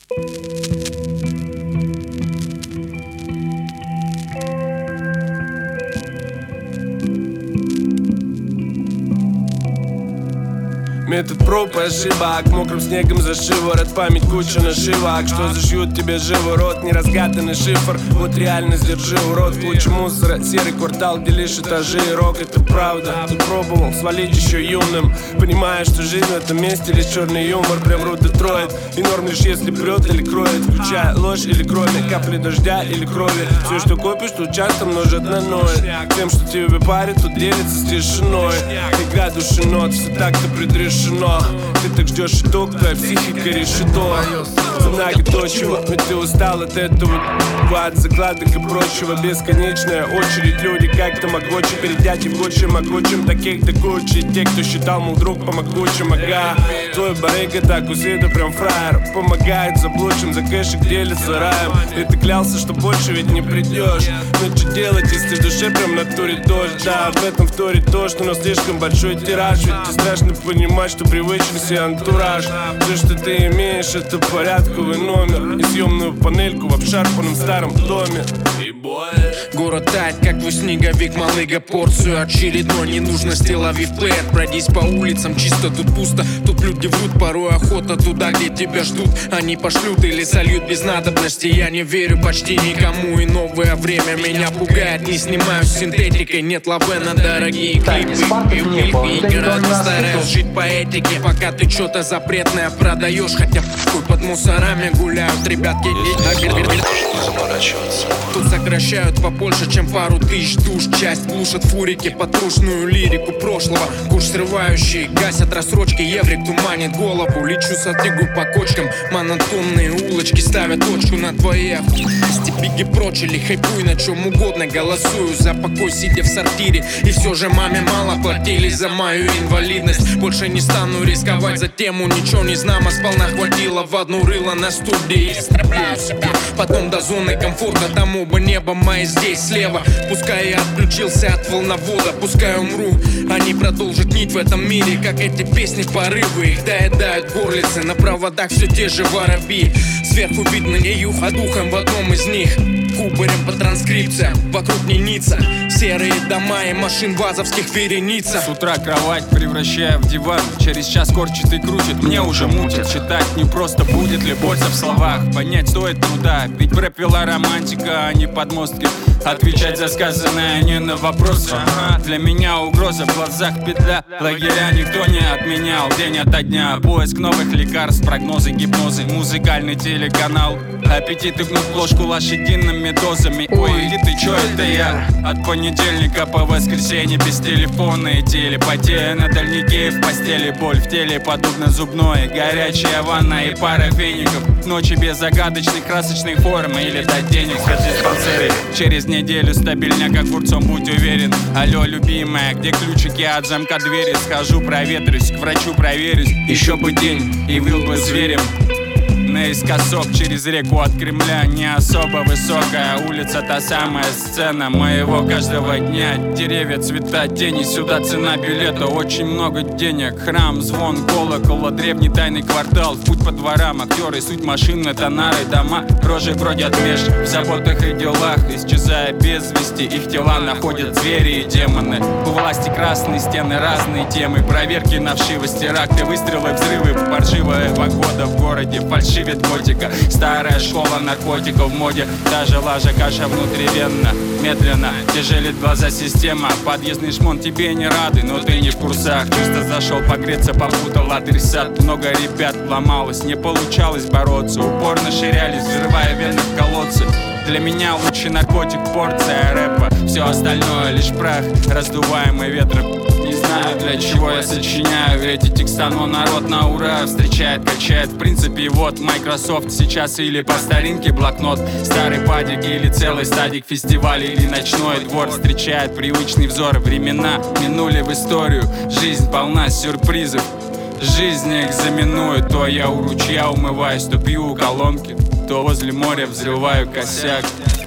Метод проб и ошибок, мокрым снегом за шиворот, память куча нашивок, что зашьют тебе живой рот, неразгаданный шифр. Вот реальность, держи, урод, куча мусора, серый квартал, где лишь этажи и рок. Это правда, ты пробовал свалить еще юным, понимаешь, что жизнь в этом месте лишь черный юмор. Прям рот Детройт, и норм лишь если прет или кроет, включая ложь или кроме капли дождя или крови. Все, что копишь, тут часто множит на ноль. Тем, что тебе парит, тут делится с тишиной. Игра души нот, все так-то предрешено. Ты так ждешь итог, твоя психика решето. За многоточиво, ведь ты устал от этого, от закладок и прочего. Бесконечная очередь, люди как тамагочи, перед дядей в гочи могучим, таких-то кучи. Те, кто считал, мол, друг помогучим, ага. Твой барыга так усида прям фраер, помогает заблудшим, за кэшик делится раем. И ты клялся, что больше ведь не придешь. Но что делать, если в душе прям натурит дождь? Да, об этом вторит то, что у нас слишком большой тираж. Ведь тебе страшно понимать, что привычен себе антураж. Все, что ты имеешь, это порядковый номер и съемную панельку в обшарпанном старом доме. Город тает, как твой снеговик, малыга, порцию очередной ненужности лови в плеер. Пройдись по улицам, чисто тут пусто, тут люди врут, порой охота туда, где тебя ждут. Они пошлют или сольют без надобности. Я не верю почти никому, и новое время меня пугает. Не снимаю с синтетикой, нет лавы на дорогие клипы и клипы. Ни разу стараюсь жить по этике, пока ты что-то запретное продаешь. Хотя хуй под мусорами гуляют ребятки. Тут сокращают побольше, чем пару тысяч душ. Часть глушат фурики, потрушную лирику прошлого. Куш срывающие, гасят рассрочки, еврик туманит голову. Лечу с отыгу по кочкам, монотонные улочки ставят точку на твоей степиги прочили. Хайпуй на чем угодно, голосую за покой, сидя в сортире. И все же маме мало платили за мою инвалидность. Больше не стану рисковать за тему, ничего не знам, а сполна хватило в одну рыло на студии. Истребляю себя, потом до зоны комфорта, тому бы небо мое здесь слева. Пускай я отключился от волновода, пускай умру, они продолжат нить в этом мире, как эти песни порывы. Их доедают горлицы, на проводах все те же воробьи. Сверху видно не юха духом в одном из них. Кубарем по транскрипциям, вокруг не ница. Серые дома и машин вазовских вереница. С утра кровать превращая в диван, через час корчит и крутит, мне уже мутит. Читать не просто, будет ли польза в словах. Понять стоит труда, ведь в рэп вела романтика, а не подмостки. Отвечать за сказанное, не на вопросы. Для меня угроза в глазах петля. Лагеря никто не отменял, день ото дня. Поиск новых лекарств, прогнозы, гипнозы. Музыкальный телеканал, аппетиты гнут ложку лошадиными дозами. Ой, иди ты, чё это я? От понедельника по воскресенье без телефона и телепатия на дальнике в постели. Боль в теле подобно зубной, горячая ванна и пара феников. Ночи без загадочной красочной формы или дать денег в диспансере. Через неделю стабильно, как курцом, будь уверен. Алло, любимая, где ключики от замка двери? Схожу, проветрюсь, к врачу проверюсь. Еще бы день, и был бы зверем. Наискосок через реку от Кремля. Не особо высокая улица, та самая сцена моего каждого дня. Деревья, цвета, тени, сюда цена билета. Очень много денег, храм, звон, колокола, древний тайный квартал. В путь по дворам, актеры, суть машины, тонары, дома. Рожи бродят меж в заботах и делах, исчезая без вести. Их тела находят звери и демоны. У власти красные стены, разные темы. Проверки на вшивость, теракты, выстрелы, взрывы. Паршивая погода в городе, фальшивит готика. Старая школа наркотиков в моде. Даже лажа каша внутривенно. Медленно тяжелит глаза система. Подъездный шмон тебе не рады, но ты не в курсах. Чисто зашел погреться, попутал адресат. Много ребят ломалось, не получалось бороться. Упорно ширялись, взрывая вены в колодцы. Для меня лучший наркотик порция рэпа. Все остальное лишь прах, раздуваемый ветром. Не знаю, для чего я сочиняю эти текста, но народ на ура встречает, качает. В принципе, вот Microsoft сейчас или по старинке блокнот. Старый падик или целый стадик фестиваля или ночной двор встречает привычный взор. Времена минули в историю, жизнь полна сюрпризов. Жизнь экзаменует, то я у ручья умываюсь, то пью у колонки, то возле моря взрываю косяк.